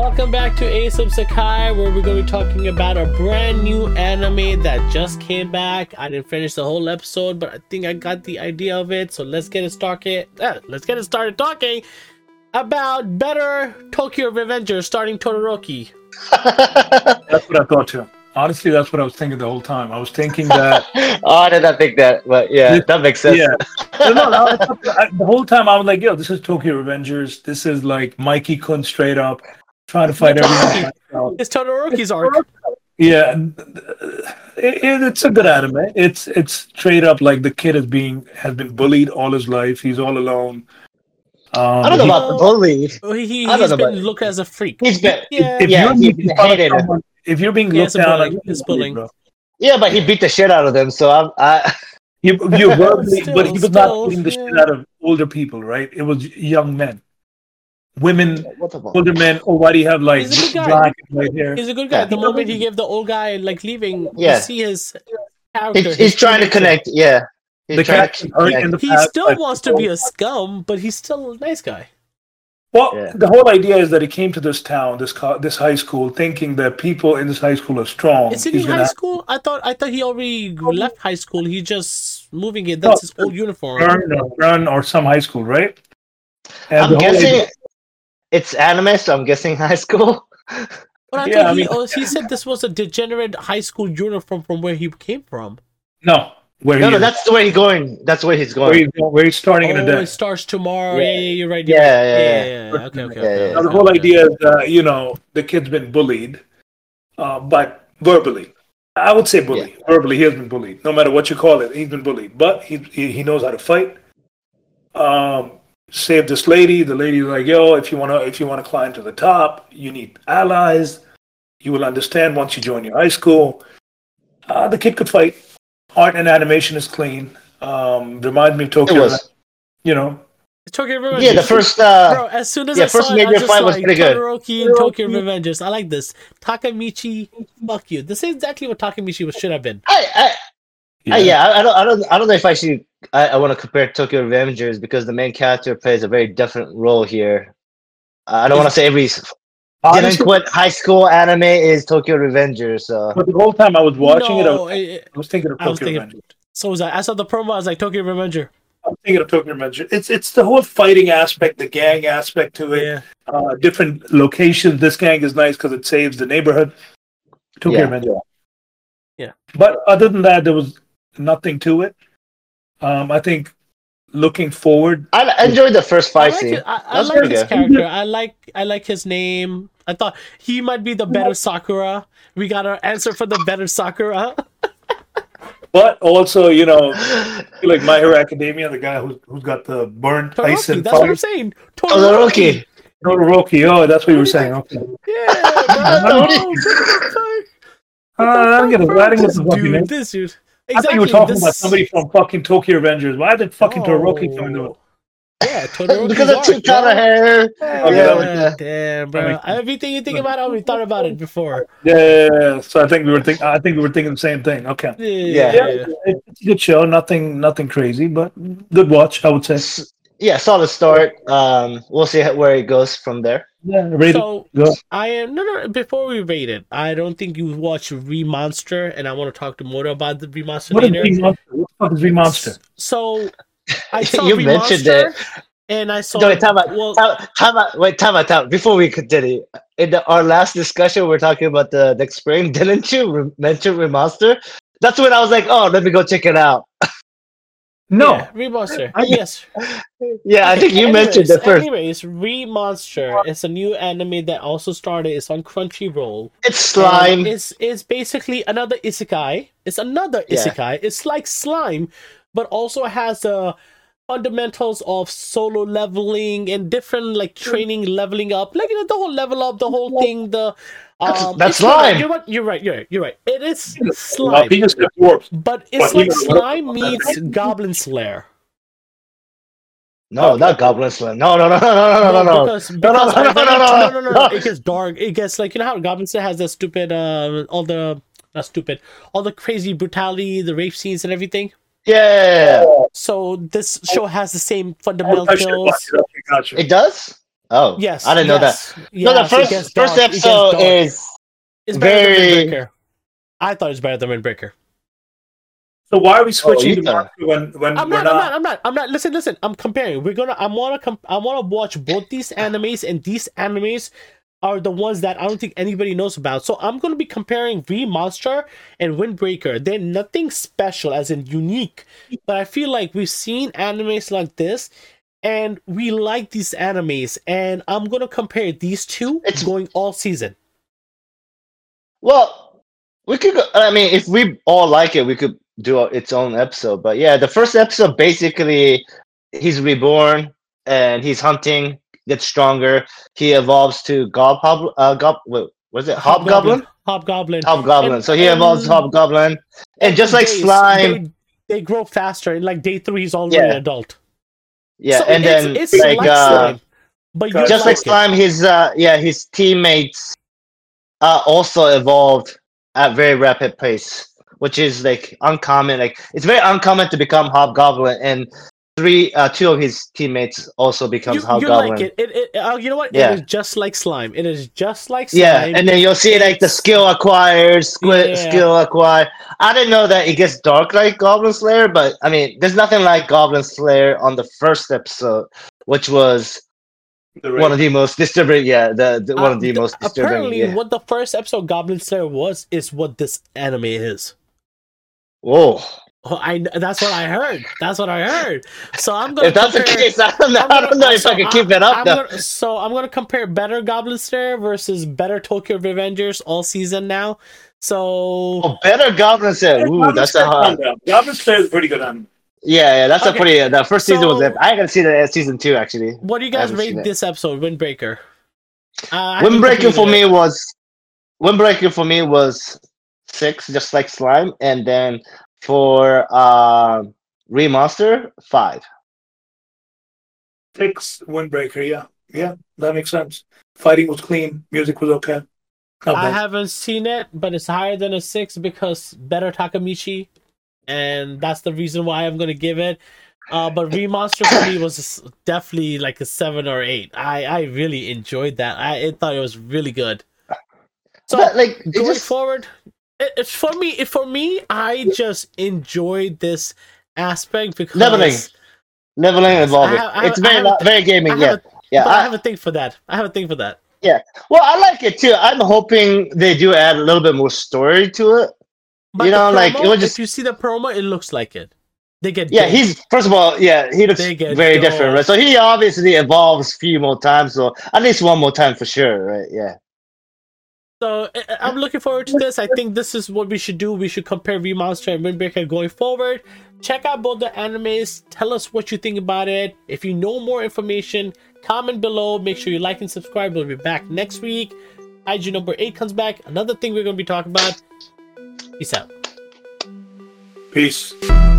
Welcome back to Ace of Sakai, where we're going to be talking about a brand new anime that just came back. I didn't finish the whole episode, but I think I got the idea of it. So let's get it started. Talking about Better Tokyo Revengers starring Todoroki. That's what I thought too. Honestly, that's what I was thinking the whole time. I was thinking that. Oh, I did not think that, but yeah, that makes sense. Yeah. The whole time I was like, yo, this is Tokyo Revengers. This is like Mikey Kun straight up trying to fight everyone. It's Todoroki's arc. Yeah, it's a good anime. It's straight up like the kid has been bullied all his life. He's all alone. I don't know about the bully. He's been looked as a freak. He's been, If you're being looked down, it's bullying. Bro. Yeah, but he beat the shit out of them. So you verbally, but he was not beating the shit out of older people, right? It was young men, women, older men. Oh, why do you have like black and white hair? He's a good guy. The moment he gave the old guy like leaving, you see his character. He's trying to connect. Yeah, he still wants to be a scum, but he's still a nice guy. Well, the whole idea is that he came to this town, this high school, thinking that people in this high school are strong. Isn't he high school? I thought he already left high school. He's just moving it. That's his old uniform. Run or some high school, right? And I'm guessing it's anime, so I'm guessing high school. But he said this was a degenerate high school uniform from where he came from. No. That's where he's going. That's where he's going. Where he's starting in a day. It starts tomorrow. Yeah, you're right. Yeah. Okay. Now, the whole idea is, the kid's been bullied, but verbally. I would say bullied. Yeah. Verbally, he has been bullied. No matter what you call it, he's been bullied. But he knows how to fight. Saved this lady. The lady's like, yo, if you wanna climb to the top, you need allies. You will understand once you join your high school. The kid could fight. Art and animation is clean. Reminds me of Tokyo. Tokyo Revengers. Yeah, the first. Bro, as soon as I first saw it, major fight was pretty good. Todoroki and Tokyo Revengers. I like this. Takemichi, fuck you. This is exactly what Takemichi should have been. I don't know if I want to compare Tokyo Revengers because the main character plays a very different role here. I don't want to say every delinquent high school anime is Tokyo Revengers. But the whole time I was watching I was thinking of Tokyo Revengers. So was I saw the promo. I was like, Tokyo Revenger. I'm thinking of Tokyo Revenger. It's the whole fighting aspect, the gang aspect to it. Yeah. Different locations. This gang is nice because it saves the neighborhood. Tokyo Revenger. Yeah. But other than that, there was nothing to it. I think looking forward, I enjoyed the first fight scene. I like his character. I like his name. I thought he might be the better Sakura. We got our answer for the better Sakura. But also, like My Hero Academia, the guy who's got the burnt ice and that's fire. What I'm saying. Todoroki. Oh, that's what you were saying. Okay. Yeah, I didn't get the fucking name. This dude. Exactly. I thought you were talking about somebody from fucking Tokyo Revengers. Why did fucking Todoroki come into it? Yeah, Todoroki. Because of two color hair. Damn, bro. Everything you think about it, we thought about it before. Yeah. So I think we were thinking the same thing. Okay. Yeah. It's a good show. Nothing crazy, but good watch, I would say. Yeah, solid start. We'll see where it goes from there. Yeah, rate so it. Go. I am no. Before we rate it, I don't think you watched Remonster, and I want to talk to Moto about the Remonster later. What the fuck is Remonster? So I saw you mentioned it, and I saw. No, wait, time out. Before we continue, in our last discussion, we're talking about the next spring. Didn't you mention Remonster? That's when I was like, oh, let me go check it out. No, Remonster. Yes. Yeah, I think you mentioned it first. Anyways, Remonster is a new anime that also started. It's on Crunchyroll. It's slime. It's basically another isekai. It's another isekai. It's like slime, but also has the fundamentals of solo leveling and different like training, leveling up, like the whole level up, the whole thing. That's slime. You're right. It is slime, but it's like slime meets Goblin Slayer. No, not Goblin Slayer. No. No. It gets dark. It gets like how Goblin Slayer has that stupid all the crazy brutality, the rape scenes and everything. Yeah. So this show has the same fundamentals. Gotcha. It does? Oh, Yes, I didn't know that. No, the first episode is better than Windbreaker. I thought it's better than Windbreaker. So why are we switching to Monster when I'm we're not? I'm not. Listen. I'm comparing. I wanna watch both these animes, and these animes are the ones that I don't think anybody knows about. So I'm gonna be comparing V Monster and Windbreaker. They're nothing special, as in unique, but I feel like we've seen animes like this, and we like these animes, and I'm gonna compare these two going all season. Well, we could go, I mean, if we all like it, we could do its own episode. But yeah, the first episode, basically, he's reborn, and he's hunting, gets stronger. He evolves to Hobgoblin? Hobgoblin. So he evolves Hobgoblin. And just like Slime... They grow faster. In like day 3, he's already an adult. Yeah, so and then it's like Slime, but just like Slime, his teammates also evolved at very rapid pace, which is like uncommon. Like it's very uncommon to become Hobgoblin, and 2 of his teammates also becomes Hobgoblin. You like it. You know what? Yeah. It is just like Slime. It is just like Slime. Yeah, and then you'll see like the skill acquired, skill acquired. I didn't know that it gets dark like Goblin Slayer, but I mean, there's nothing like Goblin Slayer on the first episode, which was one of the most disturbing. Yeah, one of the most disturbing. Apparently, what the first episode Goblin Slayer was is what this anime is. Whoa. Oh, that's what I heard. So I'm gonna. If that's the case, I don't know if I can keep it up. I'm gonna compare better Goblin Slayer versus better Tokyo Revengers all season now. So better Goblin Slayer. Ooh, that's a hard. Goblin Slayer is pretty good on. Yeah, that's a pretty. The first season was. I gotta see the season 2 actually. What do you guys rate this episode, Windbreaker? Windbreaker for me was 6, just like Slime, and then for Remaster 5. 6 Windbreaker, yeah, that makes sense. Fighting was clean, music was okay. I haven't seen it, but it's higher than a 6 because better Takamichi, and that's the reason why I'm gonna give it. But Remaster for me was definitely like a 7 or 8. I really enjoyed that. I thought it was really good. So like going forward. For me, I just enjoyed this aspect because leveling, evolving. It's very gaming. I have a thing for that. Yeah, well, I like it too. I'm hoping they do add a little bit more story to it. But like it was just. If you see the promo, it looks like it. They get he's first of all, he looks very different, right? So he obviously evolves a few more times, so at least one more time for sure, right? Yeah. So I'm looking forward to this. I think this is what we should do. We should compare V-Monster and Windbreaker going forward. Check out both the animes. Tell us what you think about it. If you know more information, comment below. Make sure you like and subscribe. We'll be back next week. IG number 8 comes back. Another thing we're going to be talking about. Peace out. Peace.